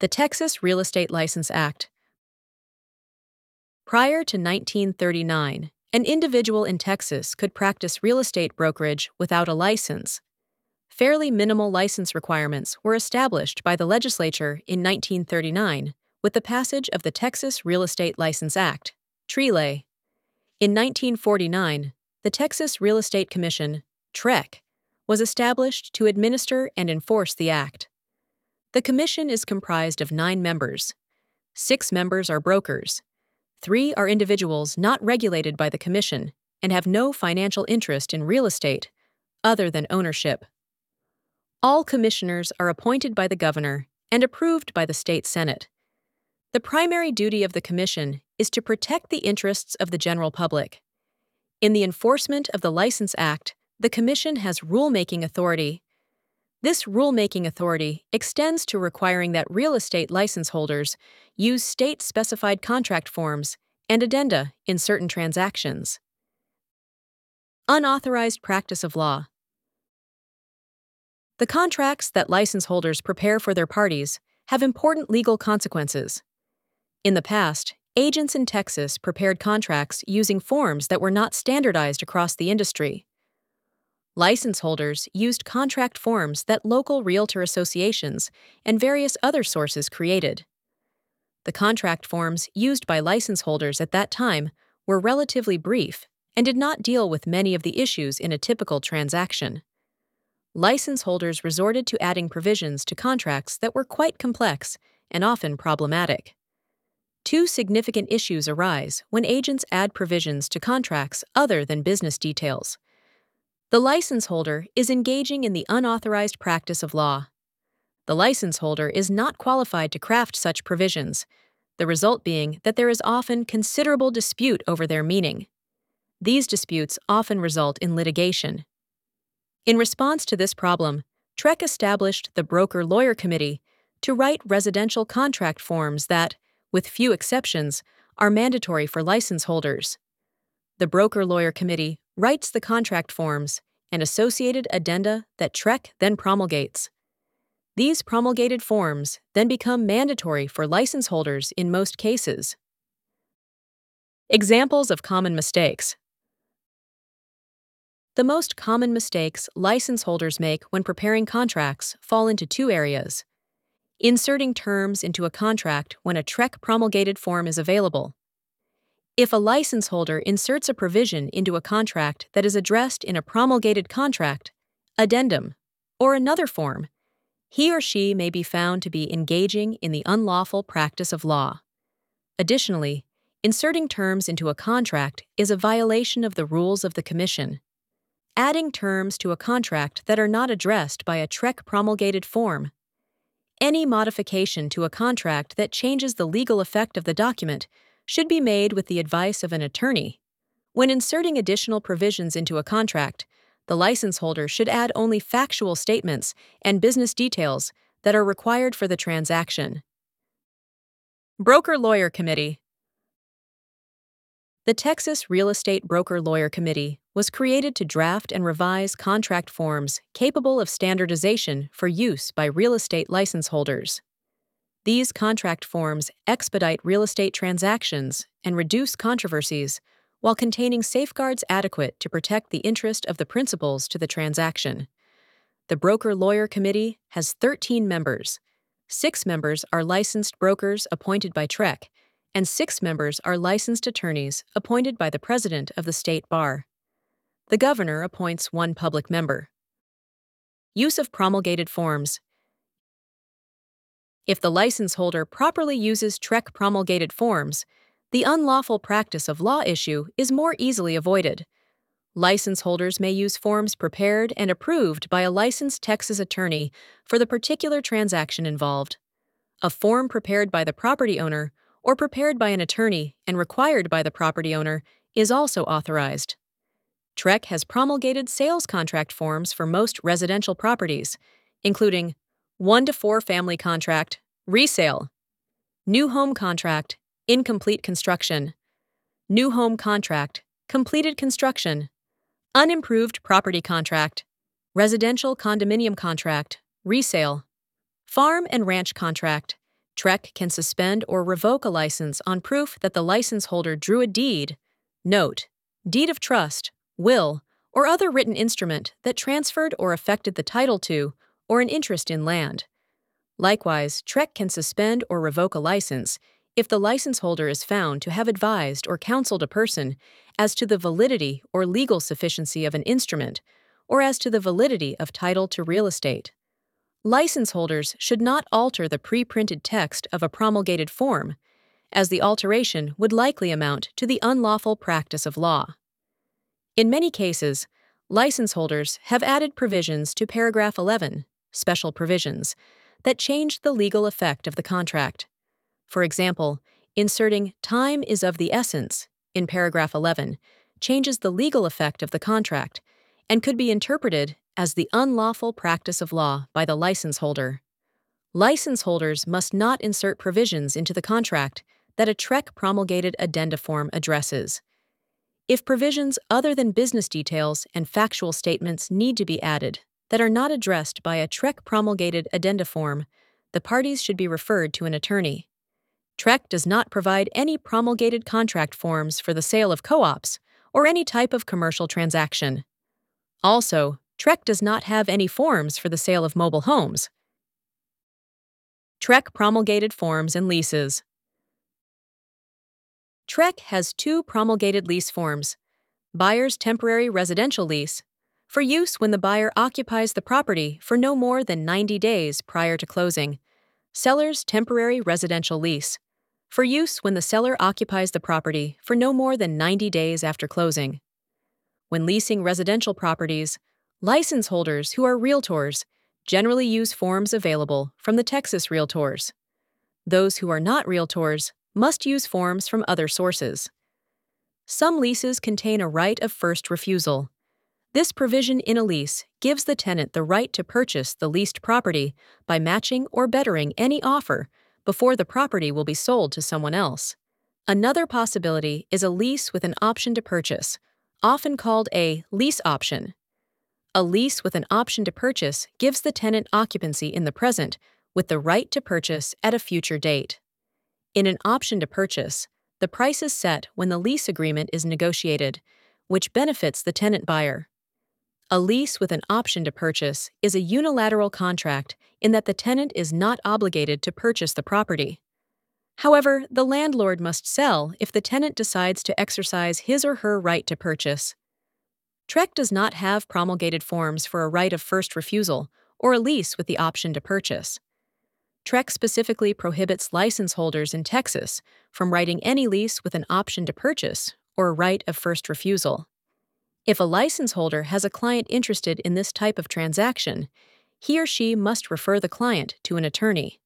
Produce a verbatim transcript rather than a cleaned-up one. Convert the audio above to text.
The Texas Real Estate License Act. Prior to nineteen thirty-nine, an individual in Texas could practice real estate brokerage without a license. Fairly minimal license requirements were established by the legislature in nineteen thirty-nine with the passage of the Texas Real Estate License Act, T R E L A. In nineteen forty-nine, the Texas Real Estate Commission, T R E C, was established to administer and enforce the act. The commission is comprised of nine members. Six members are brokers. Three are individuals not regulated by the commission and have no financial interest in real estate other than ownership. All commissioners are appointed by the governor and approved by the state senate. The primary duty of the commission is to protect the interests of the general public. In the enforcement of the License Act, the commission has rulemaking authority. This rulemaking authority extends to requiring that real estate license holders use state-specified contract forms and addenda in certain transactions. Unauthorized practice of law. The contracts that license holders prepare for their parties have important legal consequences. In the past, agents in Texas prepared contracts using forms that were not standardized across the industry. License holders used contract forms that local realtor associations and various other sources created. The contract forms used by license holders at that time were relatively brief and did not deal with many of the issues in a typical transaction. License holders resorted to adding provisions to contracts that were quite complex and often problematic. Two significant issues arise when agents add provisions to contracts other than business details. The license holder is engaging in the unauthorized practice of law. The license holder is not qualified to craft such provisions, the result being that there is often considerable dispute over their meaning. These disputes often result in litigation. In response to this problem, T R E C established the Broker-Lawyer Committee to write residential contract forms that, with few exceptions, are mandatory for license holders. The Broker-Lawyer Committee writes the contract forms and associated addenda that T R E C then promulgates. These promulgated forms then become mandatory for license holders in most cases. Examples of common mistakes. The most common mistakes license holders make when preparing contracts fall into two areas: inserting terms into a contract when a T R E C promulgated form is available. If a license holder inserts a provision into a contract that is addressed in a promulgated contract, addendum, or another form, he or she may be found to be engaging in the unlawful practice of law. Additionally, inserting terms into a contract is a violation of the rules of the Commission. Adding terms to a contract that are not addressed by a T R E C promulgated form. Any modification to a contract that changes the legal effect of the document should be made with the advice of an attorney. When inserting additional provisions into a contract, the license holder should add only factual statements and business details that are required for the transaction. Broker-Lawyer Committee. The Texas Real Estate Broker-Lawyer Committee was created to draft and revise contract forms capable of standardization for use by real estate license holders. These contract forms expedite real estate transactions and reduce controversies while containing safeguards adequate to protect the interest of the principals to the transaction. The Broker-Lawyer Committee has thirteen members. Six members are licensed brokers appointed by T R E C, and six members are licensed attorneys appointed by the President of the State Bar. The Governor appoints one public member. Use of promulgated forms. If the license holder properly uses T R E C promulgated forms, the unlawful practice of law issue is more easily avoided. License holders may use forms prepared and approved by a licensed Texas attorney for the particular transaction involved. A form prepared by the property owner or prepared by an attorney and required by the property owner is also authorized. T R E C has promulgated sales contract forms for most residential properties, including one to four family contract, resale, new home contract, incomplete construction, new home contract, completed construction, unimproved property contract, residential condominium contract, resale, farm and ranch contract, T R E C can suspend or revoke a license on proof that the license holder drew a deed, note, deed of trust, will, or other written instrument that transferred or affected the title to or an interest in land. Likewise, T R E C can suspend or revoke a license if the license holder is found to have advised or counseled a person as to the validity or legal sufficiency of an instrument, or as to the validity of title to real estate. License holders should not alter the pre-printed text of a promulgated form, as the alteration would likely amount to the unlawful practice of law. In many cases, license holders have added provisions to paragraph eleven, special provisions, that changed the legal effect of the contract. For example, inserting "time is of the essence" in paragraph eleven changes the legal effect of the contract and could be interpreted as the unlawful practice of law by the license holder. License holders must not insert provisions into the contract that a T R E C promulgated addenda form addresses. If provisions other than business details and factual statements need to be added that are not addressed by a T R E C promulgated addenda form, the parties should be referred to an attorney. T R E C does not provide any promulgated contract forms for the sale of co-ops or any type of commercial transaction. Also, T R E C does not have any forms for the sale of mobile homes. T R E C promulgated forms and leases. T R E C has two promulgated lease forms: Buyer's Temporary Residential Lease, for use when the buyer occupies the property for no more than ninety days prior to closing; Seller's Temporary Residential Lease, for use when the seller occupies the property for no more than ninety days after closing. When leasing residential properties, license holders who are realtors generally use forms available from the Texas Realtors. Those who are not realtors must use forms from other sources. Some leases contain a right of first refusal. This provision in a lease gives the tenant the right to purchase the leased property by matching or bettering any offer before the property will be sold to someone else. Another possibility is a lease with an option to purchase, often called a lease option. A lease with an option to purchase gives the tenant occupancy in the present with the right to purchase at a future date. In an option to purchase, the price is set when the lease agreement is negotiated, which benefits the tenant buyer. A lease with an option to purchase is a unilateral contract in that the tenant is not obligated to purchase the property. However, the landlord must sell if the tenant decides to exercise his or her right to purchase. T R E C does not have promulgated forms for a right of first refusal or a lease with the option to purchase. T R E C specifically prohibits license holders in Texas from writing any lease with an option to purchase or a right of first refusal. If a license holder has a client interested in this type of transaction, he or she must refer the client to an attorney.